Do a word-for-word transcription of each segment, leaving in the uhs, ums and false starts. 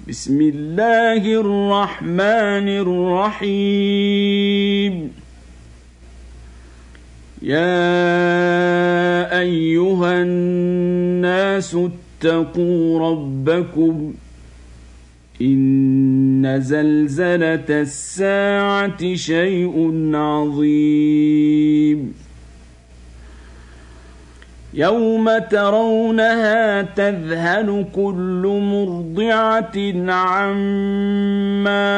بسم الله الرحمن الرحيم. يا أيها الناس اتقوا ربكم إن زلزلة الساعة شيء عظيم يوم ترونها تذهل كل مرضعة عما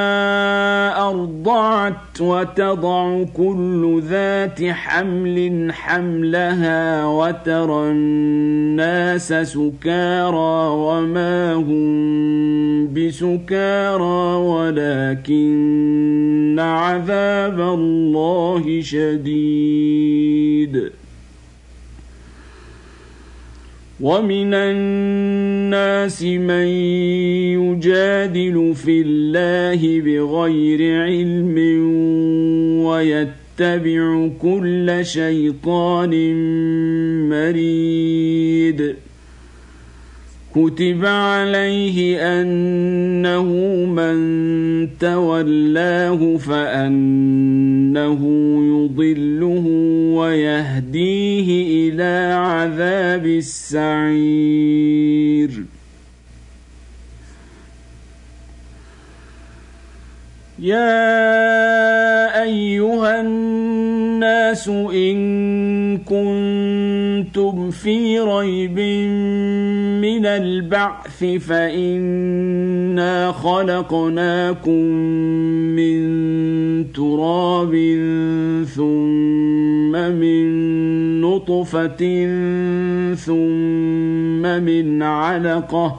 أرضعت وتضع كل ذات حمل حملها وترى الناس سكارى وما هم بسكارى ولكن عذاب الله شديد. ومن الناس من يجادل في الله بغير علم ويتبع كل شيطان مريد. كتب عليه أنه من تولاه فأنه يضله ويهديه إلى عذاب السعير. يا أيها الناس إن كنتم في ريب من البعث فإنا خلقناكم من تراب ثم من نطفة ثم من علقة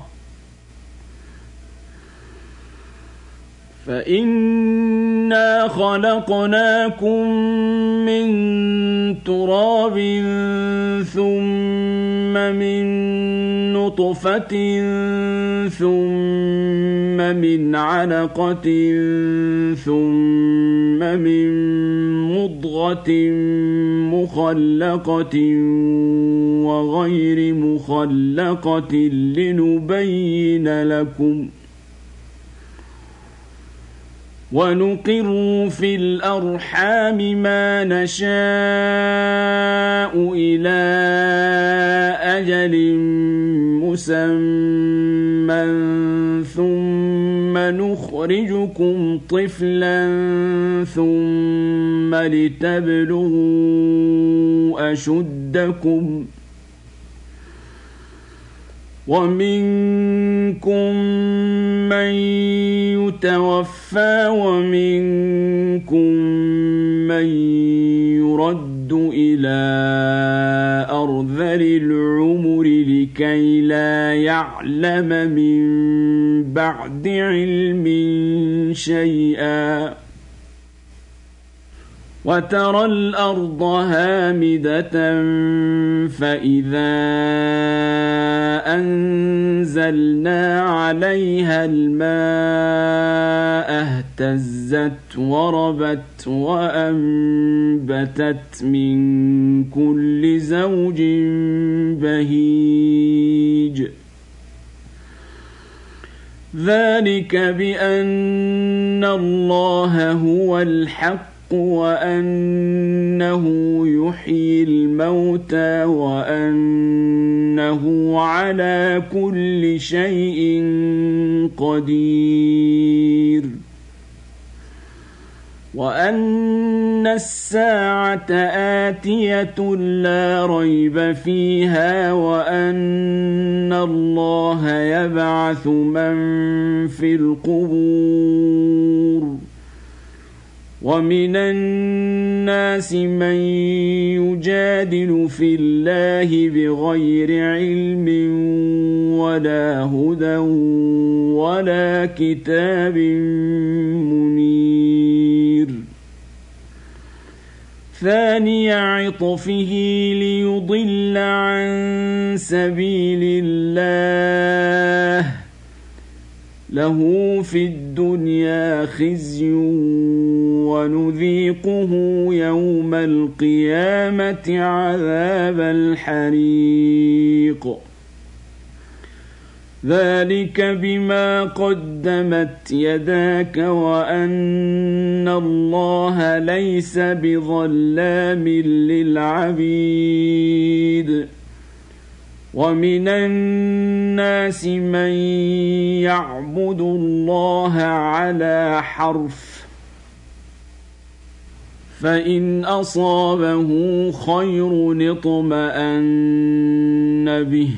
فإنا خلقناكم من تراب ثم من نطفة ثم من علقة ثم من مضغة مخلقة وغير مخلقة لنبين لكم ونقر في الأرحام ما نشاء إلى أجل مسمى ثم نخرجكم طفلا ثم لتبلغوا أشدكم ومنكم من يتوفى ومنكم من يرد إلى أرذل العمر لكي لا يعلم من بعد علم شيئا. وترى الأرض هامدة فإذا أنزلنا عليها الماء اهتزت وربت وأنبتت من كل زوج بهيج. ذلك بأن الله هو الحق وأنه يحيي الموتى وأنه على كل شيء قدير وأن الساعة آتية لا ريب فيها وأن الله يبعث من في القبور. ومن الناس من يجادل في الله بغير علم ولا هدى ولا كتاب منير. ثاني عطفه ليضل عن سبيل الله له في الدنيا خزي ونذيقه يوم القيامة عذاب الحريق. ذلك بما قدمت يداك وأن الله ليس بظلام للعبيد ومن الناس من يعبد الله على حرف فإن أصابه خير اطمأن به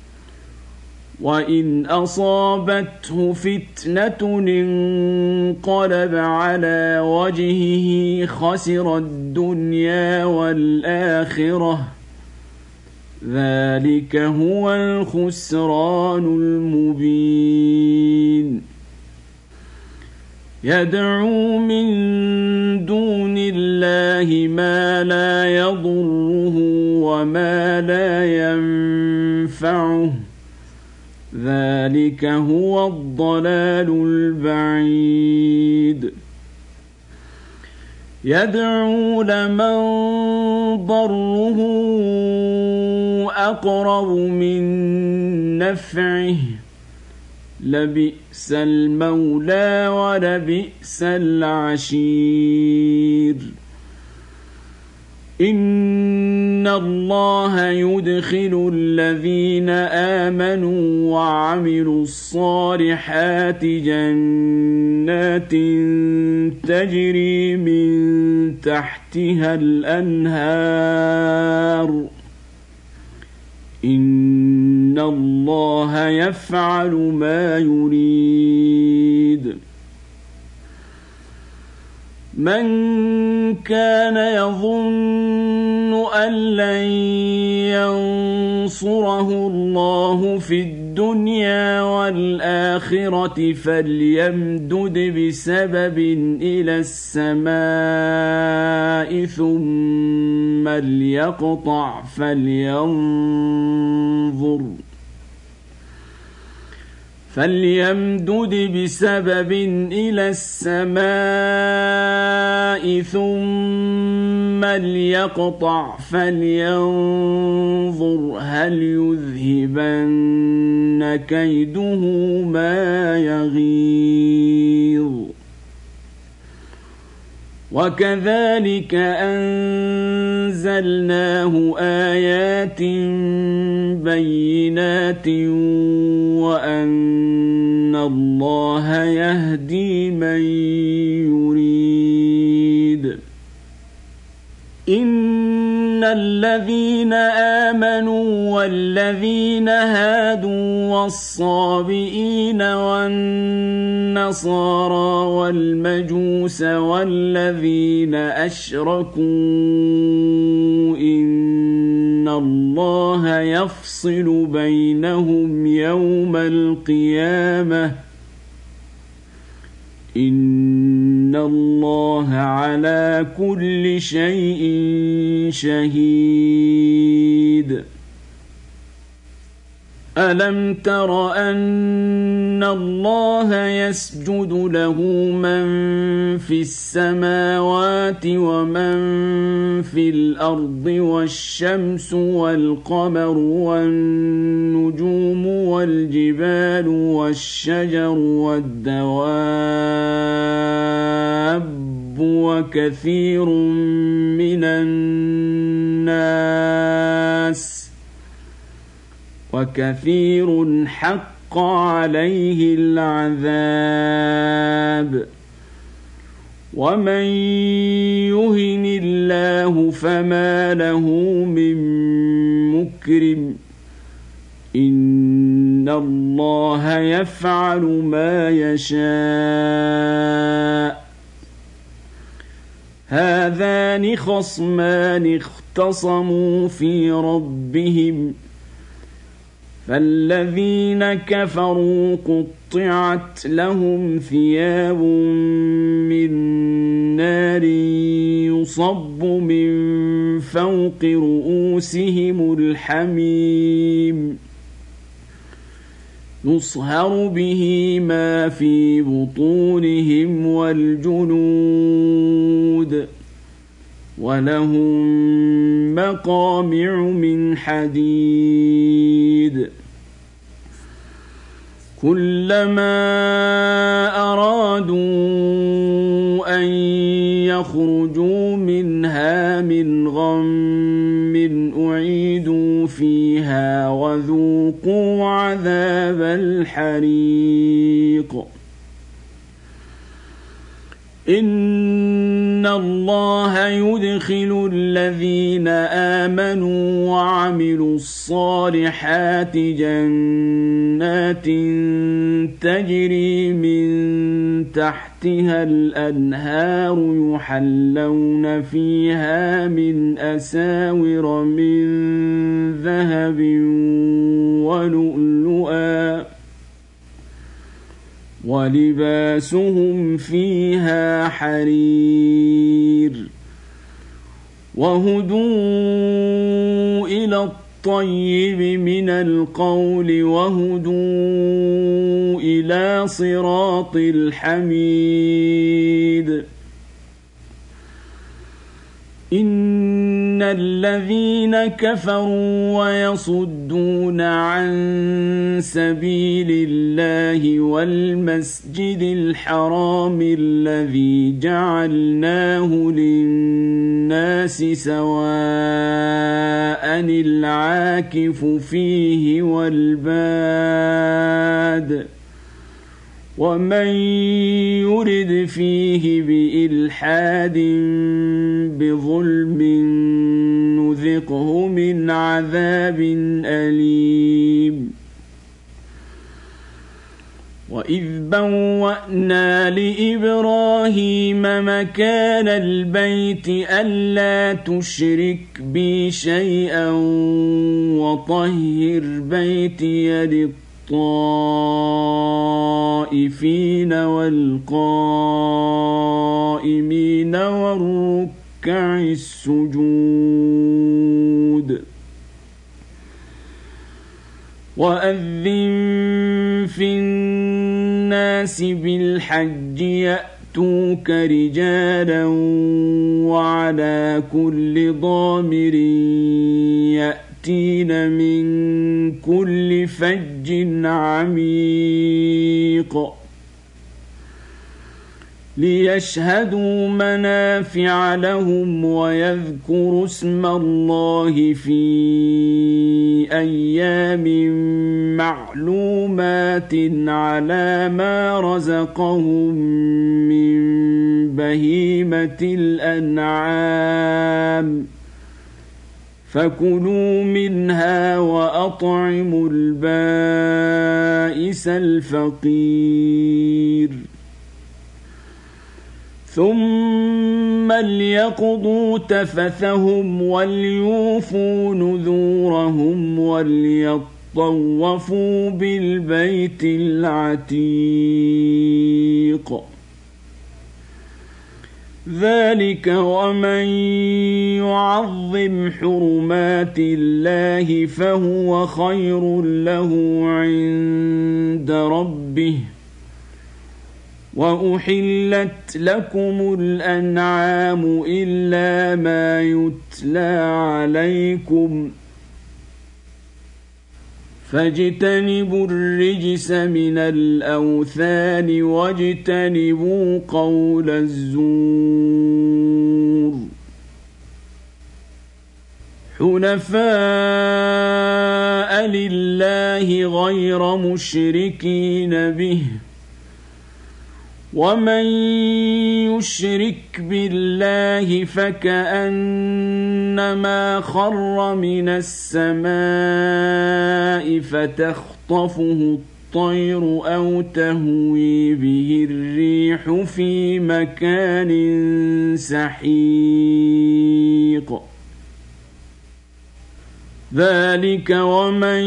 وإن أصابته فتنة انقلب على وجهه خسر الدنيا والآخرة ذلك هو الخسران المبين يدعو من دون الله ما لا يضره وما لا ينفعه ذلك هو الضلال البعيد يدعو لمن ضره أقرب من نفعه لبئس المولى ولبئس العشير إن الله يدخل الذين آمنوا وعملوا الصالحات جنات تجري من تحتها الأنهار إن الله يفعل ما يريد من كان يظن أن لن ينصره الله في الدنيا والآخرة فليمدد بسبب إلى السماء ثم ليقطع فلينظر فليمدد بسبب إلى السماء ثم ليقطع فلينظر هل يذهبن كيده ما يغيظ وكذلك أنزلناه آيات بينات وأن الله يهدي من يريد إن الذين آمنوا والذين هادوا والصابئين والنصارى والمجوس والذين أشركوا إن الله يفصل بينهم يوم القيامة إن الله على كل شيء شهيد ألم تر أن الله يسجد له من في السماوات ومن في الأرض والشمس والقمر والنجوم والجبال والشجر والدواب وكثير من الناس وكثير حق عليه العذاب ومن يهن الله فما له من مكرم إن الله يفعل ما يشاء هذان خصمان اختصموا في ربهم فالذين كفروا قطعت لهم ثياب من نار يصب من فوق رؤوسهم الحميم يصهر به ما في بطونهم والجلود ولهم مقامع من حديد كلما أرادوا أن يخرجوا منها من غم أعيدوا فيها وذوقوا عذاب الحريق إن الله يدخل الذين آمنوا وعملوا الصالحات جنات تجري من تحتها الأنهار يحلون فيها من أساور من ذهب ولؤلؤا ولباسهم فيها حرير وهدوا إلى الطيب من القول وهدوا إلى صراط الحميد إن الذين كفروا ويصدون عن سبيل الله والمسجد الحرام الذي جعلناه للناس سواء العاكف فيه والباد ومن يرد فيه بإلحاد بظلم نذقه من عذاب أليم وإذ بوأنا لإبراهيم مكان البيت ألا تشرك بي شيئا وطهر بيتي للطائفين والقائمين والركع السجود وأذن في الناس بالحج يأتوك رجالا وعلى كل ضامر يأتين من كل فج عميق ليشهدوا منافع لهم ويذكروا اسم الله في أيام معلومات على ما رزقهم من بهيمة الأنعام فكلوا منها وأطعموا البائس الفقير ثم ليقضوا تفثهم وليوفوا نذورهم وليطوفوا بالبيت العتيق ذلك ومن يعظم حرمات الله فهو خير له عند ربه وأحلت لكم الأنعام إلا ما يتلى عليكم فاجتنبوا الرجس من الأوثان واجتنبوا قول الزور حنفاء لله غير مشركين به ومن يشرك بالله فكأنما خر من السماء فتخطفه الطير أو تهوي به الريح في مكان سحيق ذلك ومن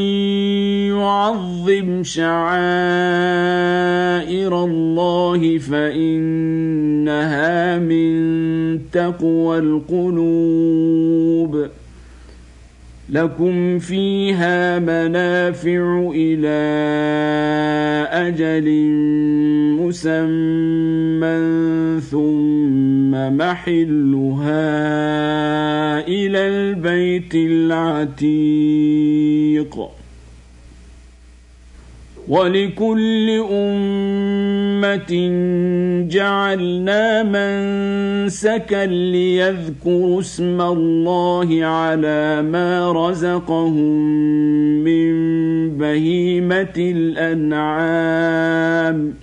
يعظم شعائر الله فإنها من تقوى القلوب لكم فيها منافع إلى أجل مسمى ثم محلها إلى البيت العتيق ولكل أمة جعلنا منسكا ليذكروا اسم الله على ما رزقهم من بهيمة الأنعام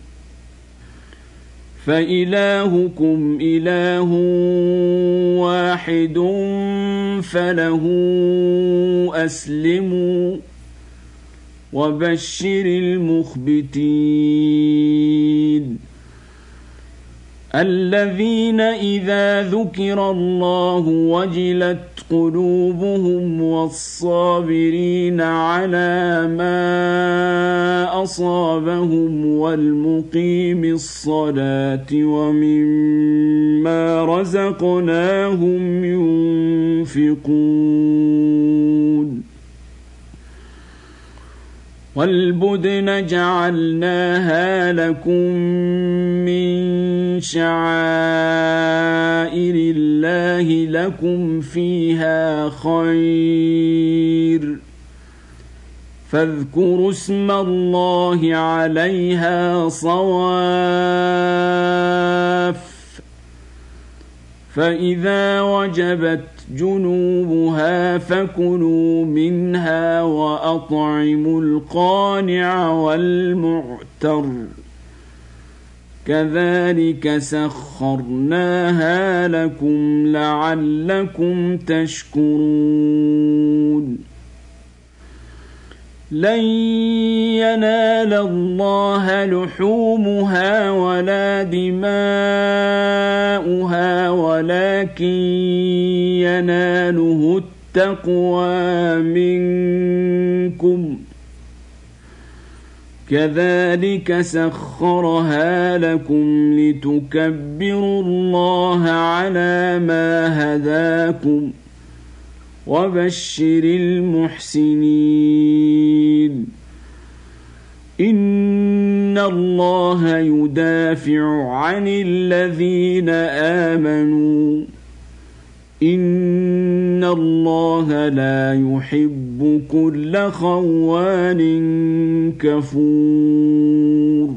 فإلهكم إله واحد فله أسلموا وبشر المخبتين الذين إذا ذكر الله وجلت قلوبهم والصابرين على ما أصابهم والمقيم الصلاة ومما رزقناهم ينفقون والبدن جعلناها لكم من شعائر الله لكم فيها خير فاذكروا اسم الله عليها صواف فإذا وجبت جنوبها فكلوا منها وأطعموا القانع والمعتر كذلك سخرناها لكم لعلكم تشكرون لن ينال الله لحومها ولا دماؤها ولكن يناله التقوى منكم كذلك سخرها لكم لتكبروا الله على ما هداكم وبشر المحسنين إن الله يدافع عن الذين آمنوا إن الله لا يحب كل خوان كفور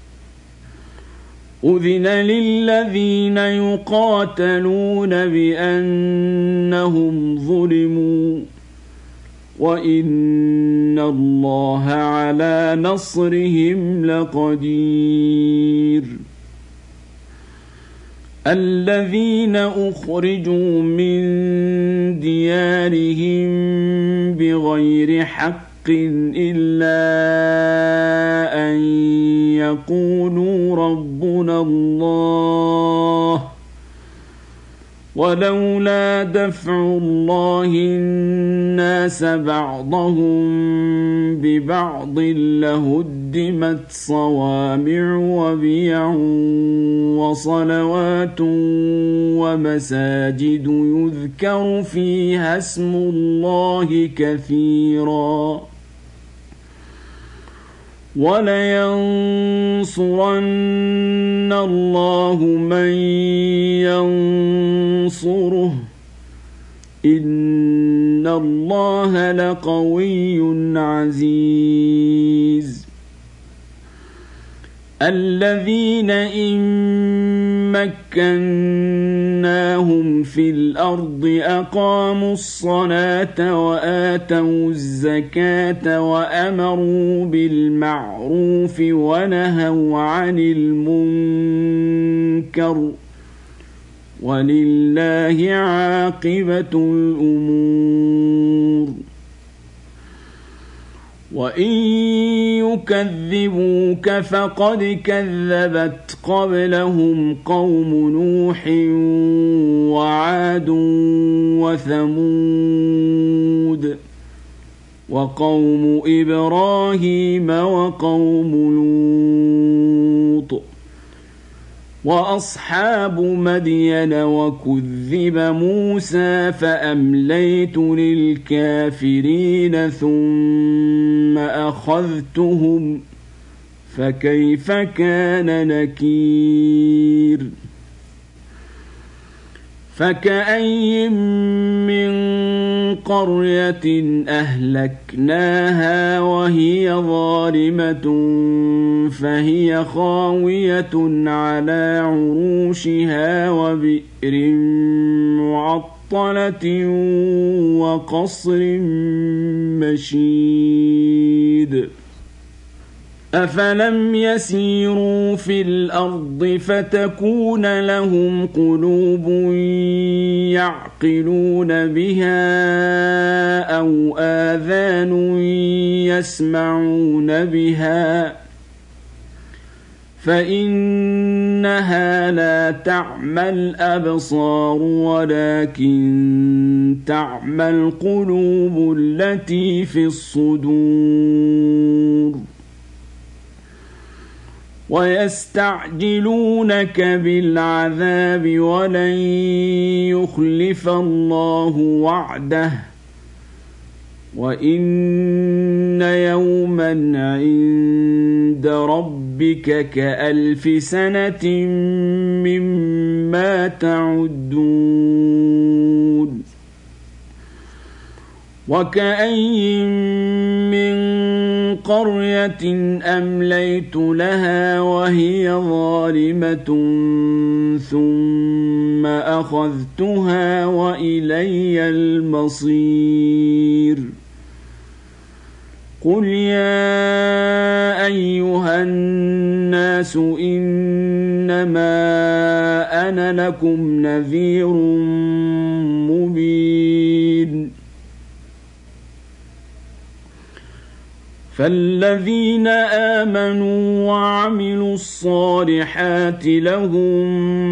أذن للذين يقاتلون بأنهم ظلموا وإن الله على نصرهم لقدير الذين أخرجوا من ديارهم بغير حق إلا أن يقولوا ربنا الله ولولا دفع الله الناس بعضهم ببعض لهدمت صوامع وبيع وصلوات ومساجد يذكر فيها اسم الله كثيرا ولينصرن الله من ينصره إن الله لقوي عزيز الذين إن مكناهم في الأرض أقاموا الصلاة وآتوا الزكاة وأمروا بالمعروف ونهوا عن المنكر ولله عاقبة الأمور وإن يكذبوك فقد كذبت قبلهم قوم نوح وعاد وثمود وقوم إبراهيم وقوم لوط وأصحاب مدين وكذب موسى فأمليت للكافرين ثم أخذتهم فكيف كان نكير فكأي من قرية أهلكناها وهي ظالمة فهي خاوية على عروشها وبئر معطلة وقصر مشيد أفلم يسيروا في الأرض فتكون لهم قلوب يعقلون بها أو آذان يسمعون بها فإنها لا تعمى الأبصار ولكن تعمى القلوب التي في الصدور ويستعجلونك بالعذاب ولن يخلف الله وعده وإن يوما عند ربك كألف سنة مما تعدون وكأي من قرية أمليت لها وهي ظالمة ثم أخذتها وإلي المصير قل يا أيها الناس إنما أنا لكم نذير مبين فالذين آمنوا وعملوا الصالحات لهم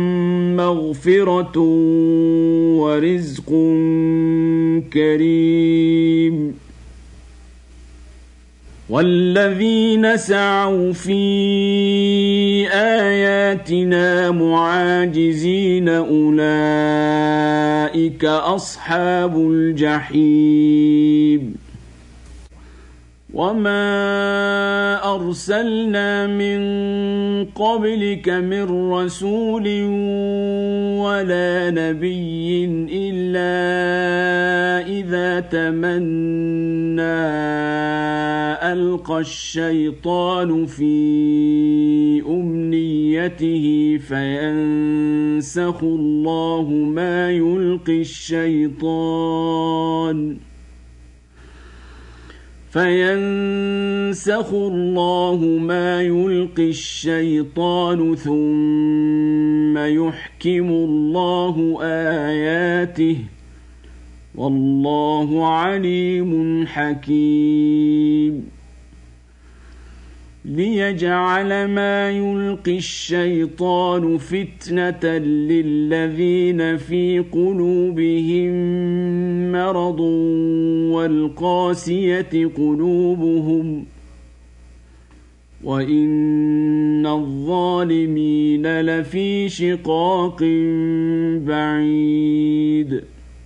مغفرة ورزق كريم والذين سعوا في آياتنا معاجزين أولئك أصحاب الجحيم وما أرسلنا من قبلك من رسول ولا نبي إلا إذا تمنى ألقى الشيطان في أمنيته فينسخ الله ما يلقي الشيطان فينسخ الله ما يلقي الشيطان ثم يحكم الله آياته والله عليم حكيم ليجعل ما يلقي الشيطان فتنة للذين في قلوبهم مرض والقاسية قلوبهم وإن الظالمين لفي شقاق بعيد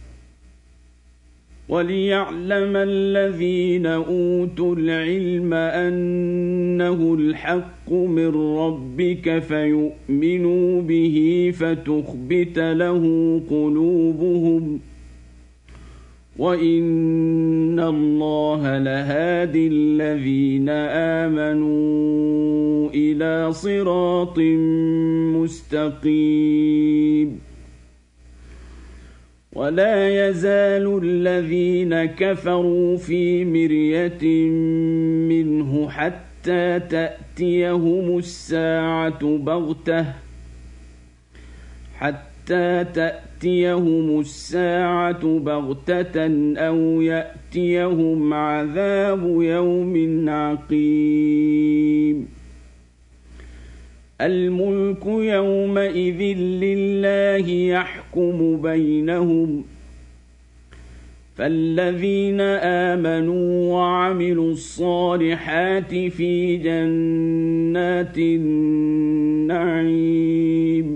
وليعلم الذين أوتوا العلم أنه الحق من ربك فيؤمنوا به فتخبت له قلوبهم وإن الله لهادي الذين آمنوا إلى صراط مستقيم ولا يزال الذين كفروا في مرية منه حتى تأتيهم الساعة بغتة حتى تأتيهم الساعة بغتة أو يأتيهم عذاب يوم عقيم الملك يومئذ لله يحكم بينهم فالذين آمنوا وعملوا الصالحات في جنات النعيم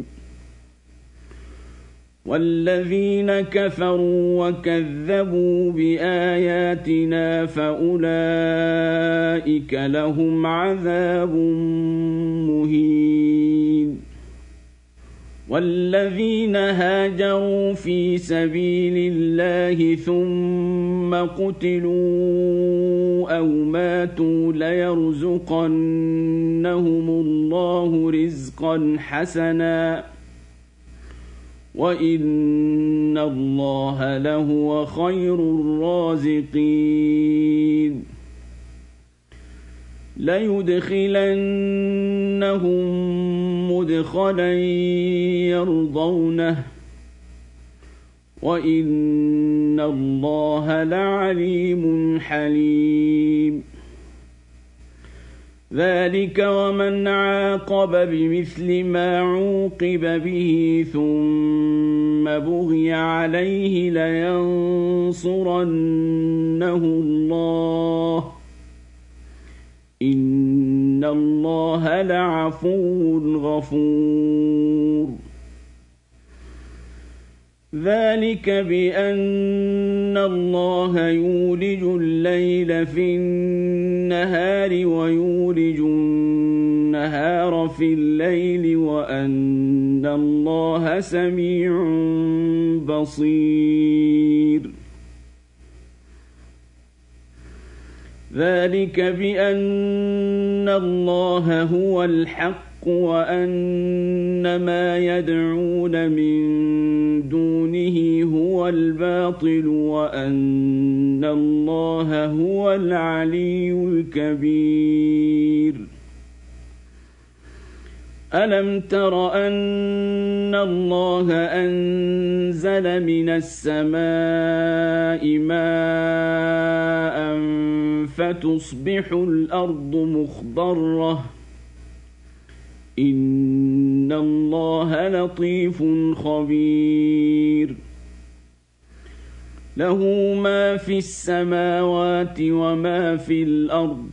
والذين كفروا وكذبوا بآياتنا فأولئك لهم عذاب مهين والذين هاجروا في سبيل الله ثم قتلوا أو ماتوا ليرزقنهم الله رزقا حسنا وإن الله لهو خير الرازقين ليدخلنهم مدخلا يرضونه وإن الله لعليم حليم ذلك ومن عاقب بمثل ما عوقب به ثم بغي عليه لينصرنه الله إن الله لعفو غفور ذلك بأن الله يولج الليل في النهار ويولج النهار في الليل وأن الله سميع بصير ذلك بأن الله هو الحق وأن ما يدعون من دونه هو الباطل وأن الله هو العلي الكبير ألم تر أن الله أنزل من السماء ماء فتصبح الأرض مخضرة إن الله لطيف خبير له ما في السماوات وما في الأرض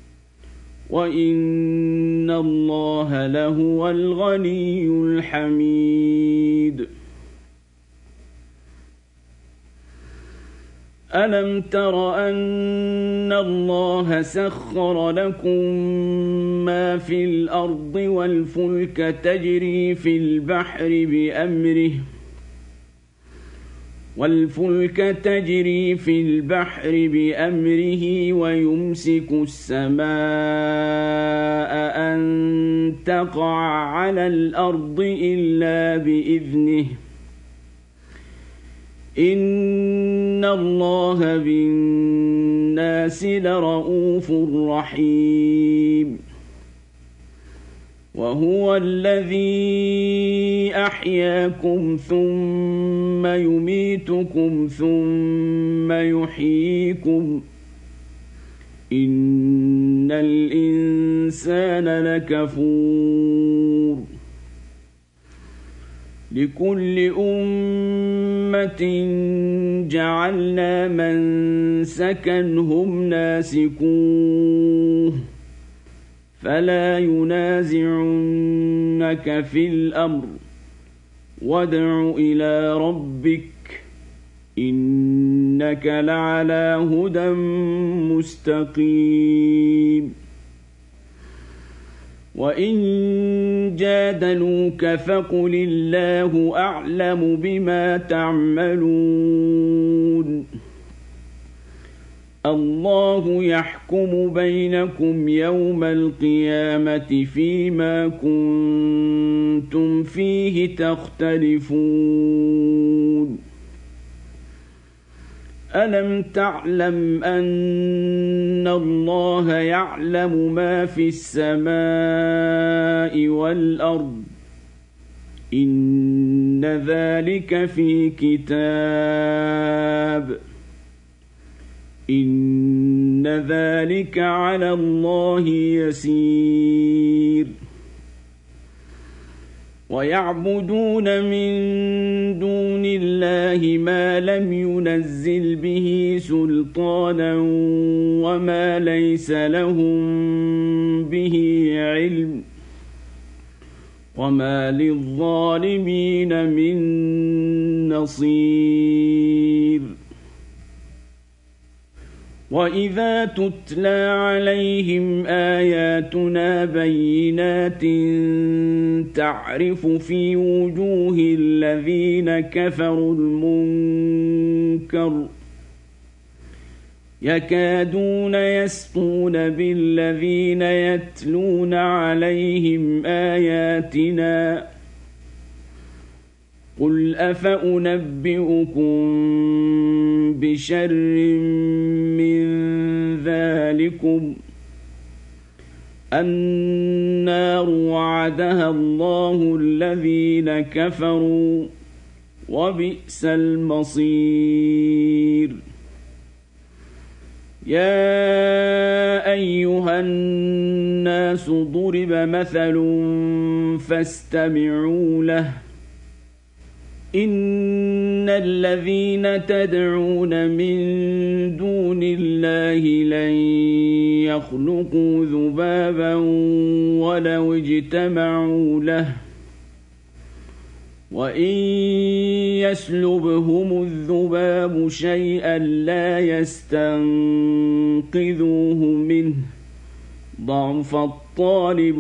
وإن الله لهو الغني الحميد ألم تر أن الله سخر لكم ما في الأرض والفلك تجري في البحر بأمره والفلك تجري في البحر بأمره ويمسك السماء أن تقع على الأرض إلا بإذنه إن الله بالناس لرؤوف رحيم وهو الذي أحياكم ثم يميتكم ثم يحييكم إن الإنسان لكفور لكل أمة جعلنا منسكا هم ناسكوه فلا ينازعنك في الأمر وادع إلى ربك إنك لعلى هدى مستقيم وإن جادلوك فقل الله أعلم بما تعملون الله يحكم بينكم يوم القيامة فيما كنتم فيه تختلفون ألم تعلم أن الله يعلم ما في السماء والأرض إن ذلك في كتاب إن ذلك على الله يسير ويعبدون من دون الله ما لم ينزل به سلطانا وما ليس لهم به علم وما للظالمين من نصير وإذا تتلى عليهم آياتنا بينات تعرف في وجوه الذين كفروا المنكر يكادون يسطون بالذين يتلون عليهم آياتنا قل أفأنبئكم بشر من ذلكم النار وعدها الله الذين كفروا وبئس المصير يا أيها الناس ضرب مثل فاستمعوا له إن الذين تدعون من دون الله لن يخلقوا ذبابا ولو اجتمعوا له وإن يسلبهم الذباب شيئا لا يستنقذوه منه ضعف الطالب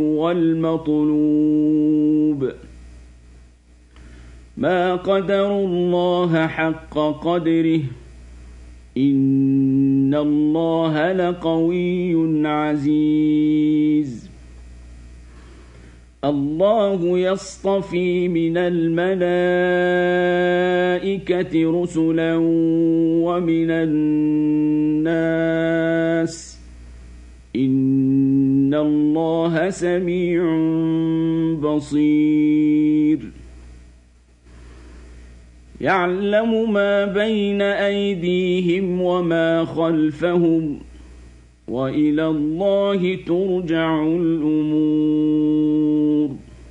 والمطلوب ما قدروا الله حق قدره إن الله لقوي عزيز الله يصطفي من الملائكة رسلا ومن الناس إن الله سميع بصير يعلم ما بين أيديهم وما خلفهم وإلى الله ترجع الأمور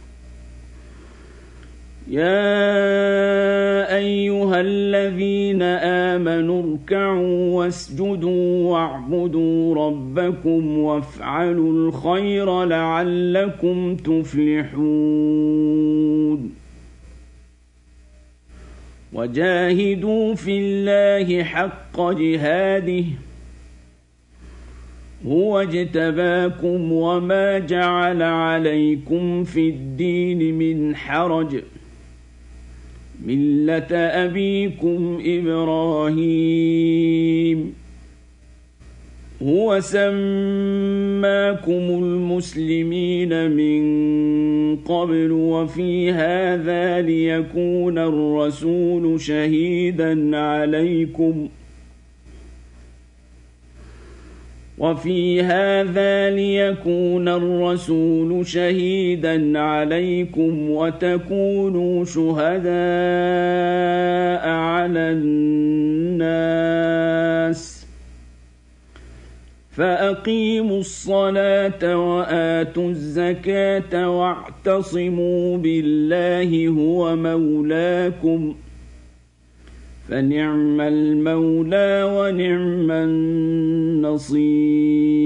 يا أيها الذين آمنوا اركعوا واسجدوا واعبدوا ربكم وافعلوا الخير لعلكم تفلحون وجاهدوا في الله حق جهاده هو اجتباكم وما جعل عليكم في الدين من حرج ملة أبيكم إبراهيم هو سماكم المسلمين من قبل وفي هذا ليكون الرسول شهيدا عليكم وفي هذا ليكون الرسول شهيدا عليكم وتكونوا شهداء على الناس فأقيموا الصلاة وآتوا الزكاة واعتصموا بالله هو مولاكم فنعم المولى ونعم النصير